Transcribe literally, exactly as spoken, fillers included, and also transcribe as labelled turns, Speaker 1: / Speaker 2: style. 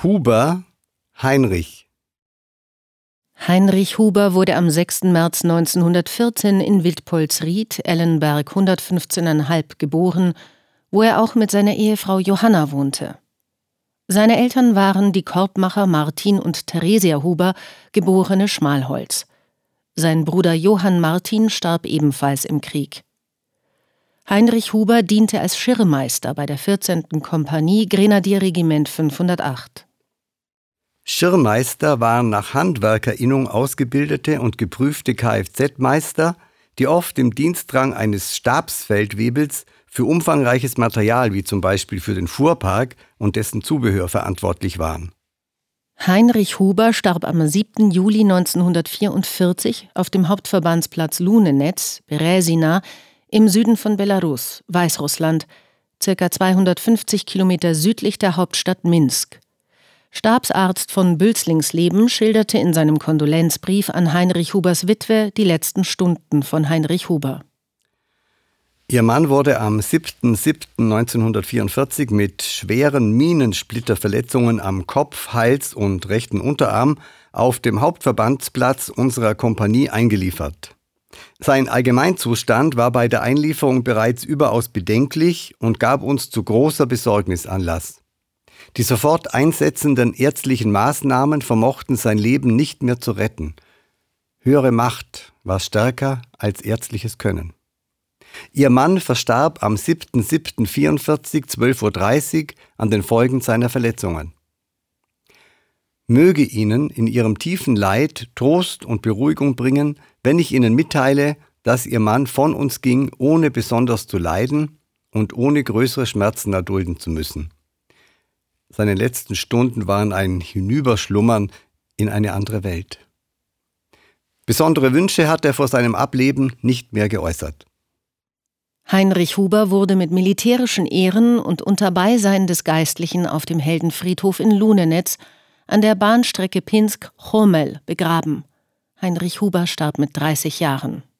Speaker 1: Huber, Heinrich.
Speaker 2: Heinrich Huber wurde am sechsten März neunzehnhundertvierzehn in Wildpolsried, Ellenberg hundertfünfzehn Komma fünf geboren, wo er auch mit seiner Ehefrau Johanna wohnte. Seine Eltern waren die Korbmacher Martin und Theresia Huber, geborene Schmalholz. Sein Bruder Johann Martin starb ebenfalls im Krieg. Heinrich Huber diente als Schirrmeister bei der vierzehnten Kompanie Grenadierregiment fünfhundertacht.
Speaker 1: Schirrmeister waren nach Handwerkerinnung ausgebildete und geprüfte Kfz-Meister, die oft im Dienstrang eines Stabsfeldwebels für umfangreiches Material wie zum Beispiel für den Fuhrpark und dessen Zubehör verantwortlich waren.
Speaker 2: Heinrich Huber starb am siebten Juli neunzehnhundertvierundvierzig auf dem Hauptverbandsplatz Lunenetz, Berezina, im Süden von Belarus, Weißrussland, ca. zweihundertfünfzig Kilometer südlich der Hauptstadt Minsk. Stabsarzt von Bülzlingsleben schilderte in seinem Kondolenzbrief an Heinrich Hubers Witwe die letzten Stunden von Heinrich Huber.
Speaker 1: Ihr Mann wurde am siebten siebten neunzehnhundertvierundvierzig mit schweren Minensplitterverletzungen am Kopf, Hals und rechten Unterarm auf dem Hauptverbandsplatz unserer Kompanie eingeliefert. Sein Allgemeinzustand war bei der Einlieferung bereits überaus bedenklich und gab uns zu großer Besorgnis Anlass. Die sofort einsetzenden ärztlichen Maßnahmen vermochten sein Leben nicht mehr zu retten. Höhere Macht war stärker als ärztliches Können. Ihr Mann verstarb am siebten siebten vierundvierzig, zwölf Uhr dreißig an den Folgen seiner Verletzungen. Möge Ihnen in Ihrem tiefen Leid Trost und Beruhigung bringen, wenn ich Ihnen mitteile, dass Ihr Mann von uns ging, ohne besonders zu leiden und ohne größere Schmerzen erdulden zu müssen. Seine letzten Stunden waren ein Hinüberschlummern in eine andere Welt. Besondere Wünsche hat er vor seinem Ableben nicht mehr geäußert.
Speaker 2: Heinrich Huber wurde mit militärischen Ehren und unter Beisein des Geistlichen auf dem Heldenfriedhof in Lunenetz an der Bahnstrecke Pinsk-Chomel begraben. Heinrich Huber starb mit dreißig Jahren.